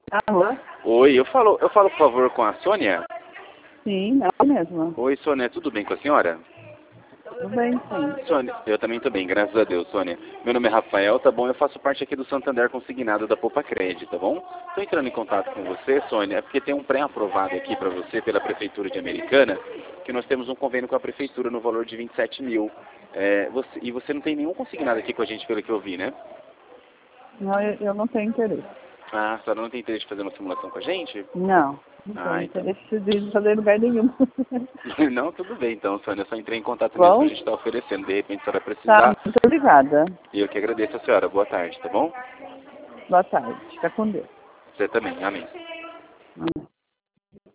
Alô? Oi, eu falo por favor com a Sônia? Sim, ela mesma. Oi, Sônia, tudo bem com a senhora? Tudo bem, sim. Sônia, eu também tô bem, graças a Deus, Sônia. Meu nome é Rafael, tá bom? Eu faço parte aqui do Santander Consignado da Poupa Crédito, tá bom? Tô entrando em contato com você, Sônia, porque tem um pré-aprovado aqui pra você pela Prefeitura de Americana, que nós temos um convênio com a Prefeitura no valor de 27 mil. E você não tem nenhum consignado aqui com a gente, pelo que eu vi, né? Não, eu não tenho interesse. Ah, a senhora não tem interesse de fazer uma simulação com a gente? Não Ah, tenho então. interesse de fazer lugar nenhum. Não, tudo bem então, Sônia. Eu só entrei em contato mesmo pra Bom, gente estar oferecendo. De repente a senhora tá, precisar. muito obrigada. E eu que agradeço a senhora. Boa tarde, tá bom? Boa tarde. Fica com Deus. Você também. Amém. Amém.